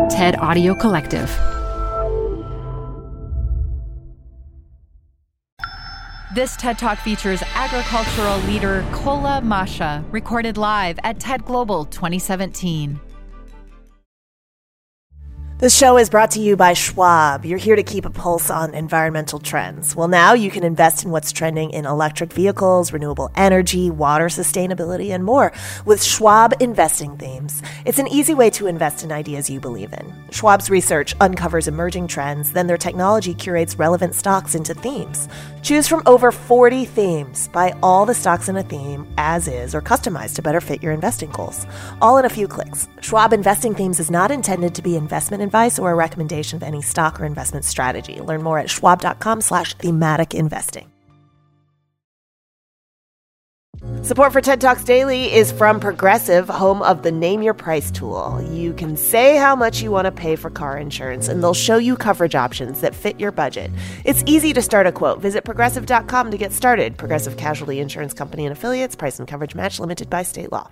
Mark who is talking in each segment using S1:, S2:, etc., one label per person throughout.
S1: TED Audio Collective.
S2: This TED Talk features agricultural leader Kola Masha, recorded live at TED Global 2017.
S3: This show is brought to you by Schwab. You're here to keep a pulse on environmental trends. Well, now you can invest in what's trending in electric vehicles, renewable energy, water sustainability, and more with Schwab Investing Themes. It's an easy way to invest in ideas you believe in. Schwab's research uncovers emerging trends, then their technology curates relevant stocks into themes. Choose from over 40 themes. Buy all the stocks in a theme as is or customized to better fit your investing goals. All in a few clicks. Schwab Investing Themes is not intended to be investment advice or a recommendation of any stock or investment strategy. Learn more at schwab.com/thematic investing. Support for TED Talks Daily is from Progressive, home of the Name Your Price tool. You can say how much you want to pay for car insurance, and they'll show you coverage options that fit your budget. It's easy to start a quote. Visit Progressive.com to get started. Progressive Casualty Insurance Company and Affiliates. Price and coverage match limited by state law.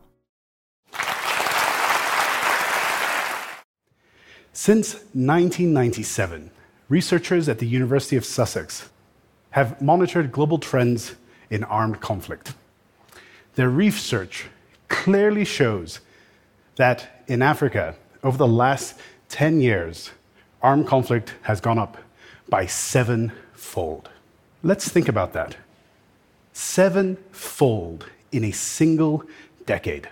S4: Since 1997, researchers at the University of Sussex have monitored global trends in armed conflict. Their research clearly shows that in Africa, over the last 10 years, armed conflict has gone up by 7-fold. Let's think about that. 7-fold in a single decade.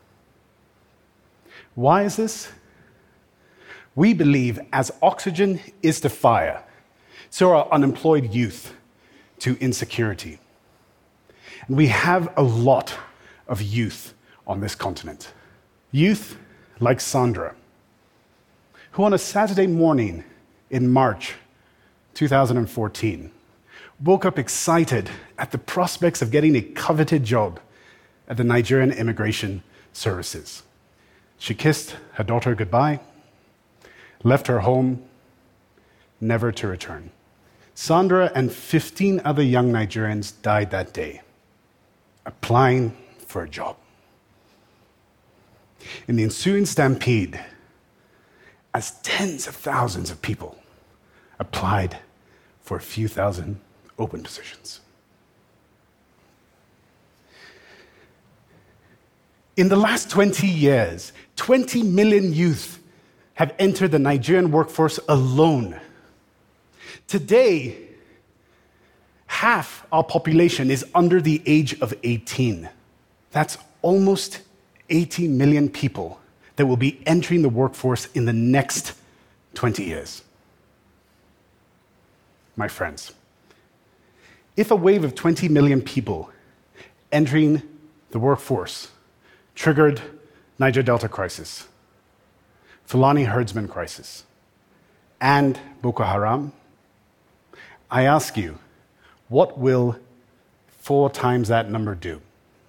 S4: Why is this? We believe as oxygen is to fire, so are unemployed youth to insecurity. And we have a lot of youth on this continent. Youth like Sandra, who on a Saturday morning in March 2014 woke up excited at the prospects of getting a coveted job at the Nigerian Immigration Services. She kissed her daughter goodbye, left her home, never to return. Sandra and 15 other young Nigerians died that day, applying for a job. In the ensuing stampede, as tens of thousands of people applied for a few thousand open positions. In the last 20 years, 20 million youth have entered the Nigerian workforce alone. Today, half our population is under the age of 18. That's almost 80 million people that will be entering the workforce in the next 20 years. My friends, if a wave of 20 million people entering the workforce triggered Niger Delta crisis, Fulani herdsman crisis, and Boko Haram, I ask you, what will 4 times that number do?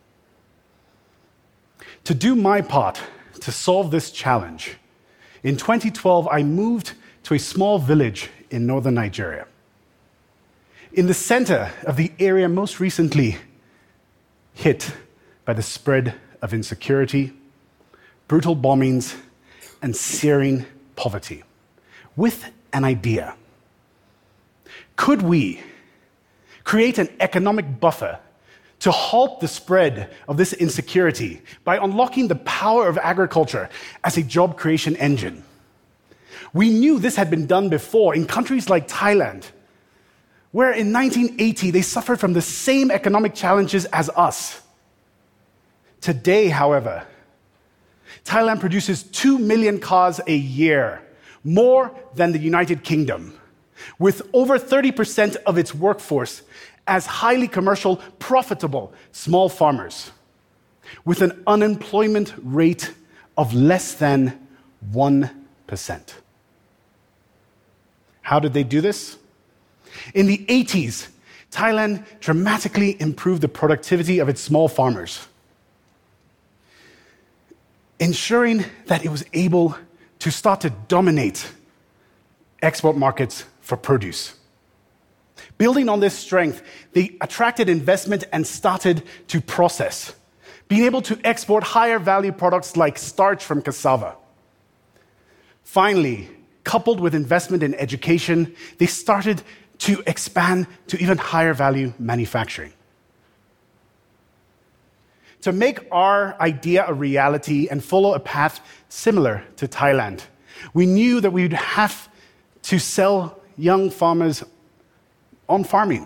S4: To do my part to solve this challenge, in 2012, I moved to a small village in northern Nigeria. In the center of the area most recently hit by the spread of insecurity, brutal bombings, and searing poverty, with an idea. Could we create an economic buffer to halt the spread of this insecurity by unlocking the power of agriculture as a job creation engine? We knew this had been done before in countries like Thailand, where in 1980 they suffered from the same economic challenges as us. Today, however, Thailand produces 2 million cars a year, more than the United Kingdom, with over 30% of its workforce as highly commercial, profitable small farmers, with an unemployment rate of less than 1%. How did they do this? In the 80s, Thailand dramatically improved the productivity of its small farmers, ensuring that it was able to start to dominate export markets for produce. Building on this strength, they attracted investment and started to process, being able to export higher value products like starch from cassava. Finally, coupled with investment in education, they started to expand to even higher value manufacturing. To make our idea a reality and follow a path similar to Thailand, we knew that we would have to sell young farmers on farming.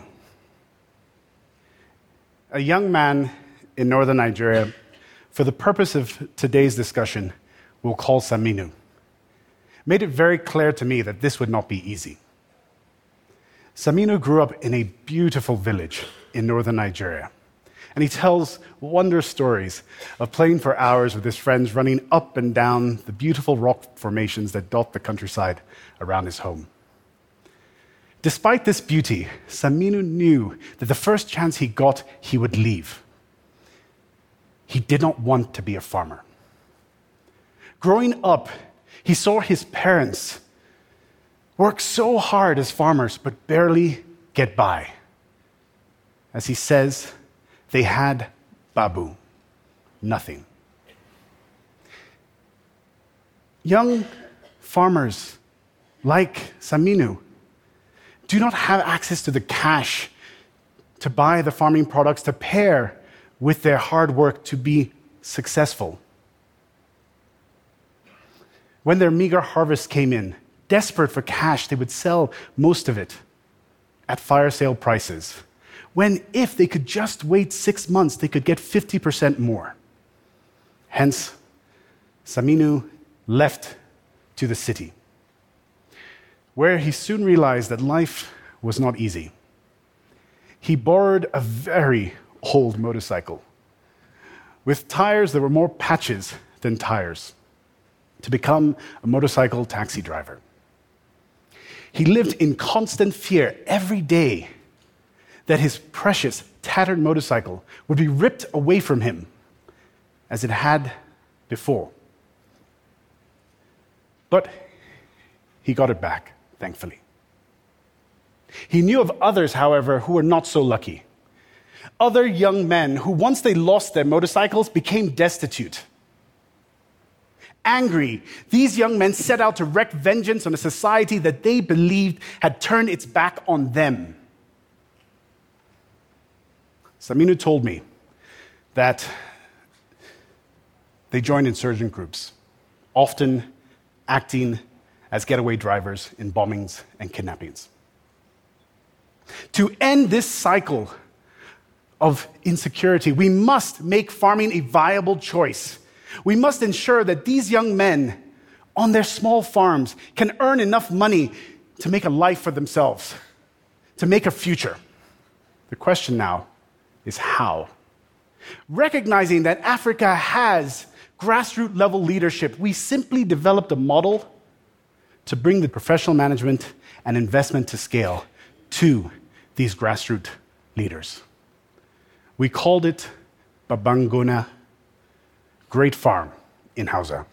S4: A young man in northern Nigeria, for the purpose of today's discussion, we'll call Saminu, made it very clear to me that this would not be easy. Saminu grew up in a beautiful village in northern Nigeria, and he tells wondrous stories of playing for hours with his friends, running up and down the beautiful rock formations that dot the countryside around his home. Despite this beauty, Saminu knew that the first chance he got, he would leave. He did not want to be a farmer. Growing up, he saw his parents work so hard as farmers, but barely get by. As he says, they had babu, nothing. Young farmers like Saminu do not have access to the cash to buy the farming products to pair with their hard work to be successful. When their meager harvest came in, desperate for cash, they would sell most of it at fire sale prices, when if they could just wait 6 months, they could get 50% more. Hence, Saminu left to the city, where he soon realized that life was not easy. He borrowed a very old motorcycle with tires that were more patches than tires to become a motorcycle taxi driver. He lived in constant fear every day that his precious, tattered motorcycle would be ripped away from him as it had before. But he got it back, thankfully. He knew of others, however, who were not so lucky. Other young men who, once they lost their motorcycles, became destitute. Angry, these young men set out to wreak vengeance on a society that they believed had turned its back on them. Saminu told me that they joined insurgent groups, often acting as getaway drivers in bombings and kidnappings. To end this cycle of insecurity, we must make farming a viable choice. We must ensure that these young men on their small farms can earn enough money to make a life for themselves, to make a future. The question now is how? Recognizing that Africa has grassroots level leadership, we simply developed a model to bring the professional management and investment to scale to these grassroots leaders. We called it Babangona Great Farm in Hausa.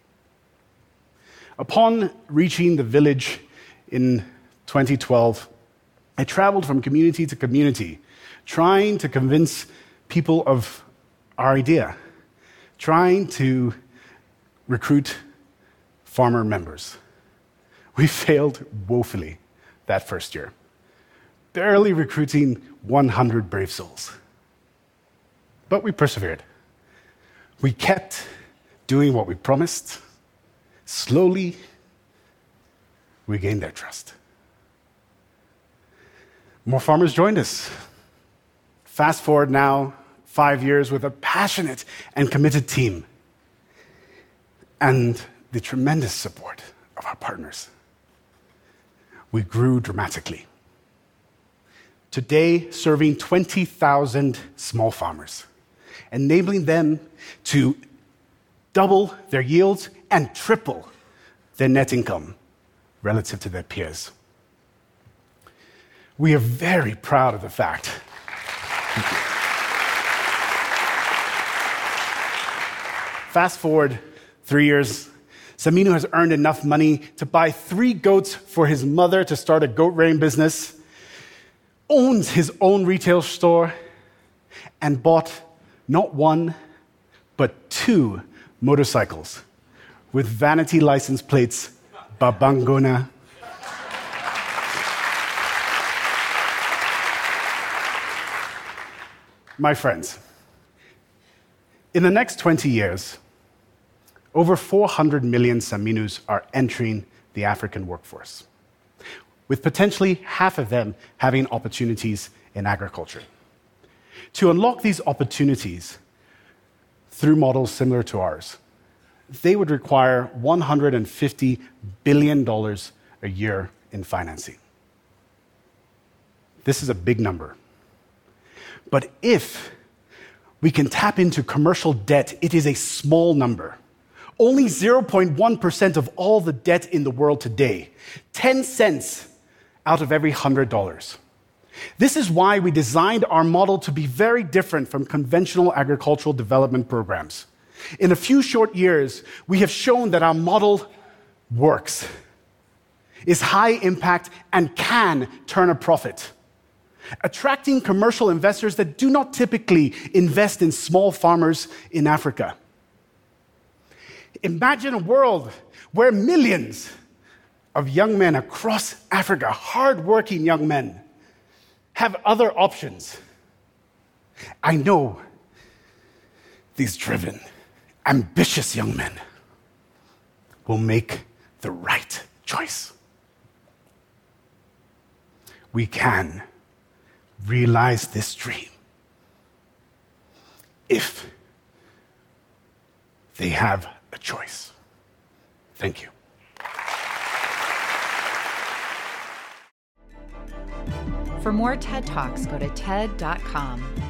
S4: Upon reaching the village in 2012, I traveled from community to community, trying to convince people of our idea, trying to recruit farmer members. We failed woefully that first year, barely recruiting 100 brave souls. But we persevered. We kept doing what we promised. Slowly, we gained their trust. More farmers joined us. Fast forward now 5 years with a passionate and committed team and the tremendous support of our partners. We grew dramatically. Today, serving 20,000 small farmers, enabling them to double their yields and triple their net income relative to their peers. We are very proud of the fact. Fast forward 3 years, Saminu has earned enough money to buy 3 goats for his mother to start a goat rearing business, owns his own retail store, and bought not 1, but 2 motorcycles with vanity license plates Babangona. My friends, in the next 20 years, over 400 million Saminus are entering the African workforce, with potentially half of them having opportunities in agriculture. To unlock these opportunities through models similar to ours, they would require $150 billion a year in financing. This is a big number. But if we can tap into commercial debt, it is a small number. Only 0.1% of all the debt in the world today, 10 cents out of every $100. This is why we designed our model to be very different from conventional agricultural development programs. In a few short years, we have shown that our model works, is high impact, and can turn a profit, attracting commercial investors that do not typically invest in small farmers in Africa. Imagine a world where millions of young men across Africa, hardworking young men, have other options. I know these driven, ambitious young men will make the right choice. We can realize this dream if they have a choice. Thank you.
S2: For more TED Talks, go to TED.com.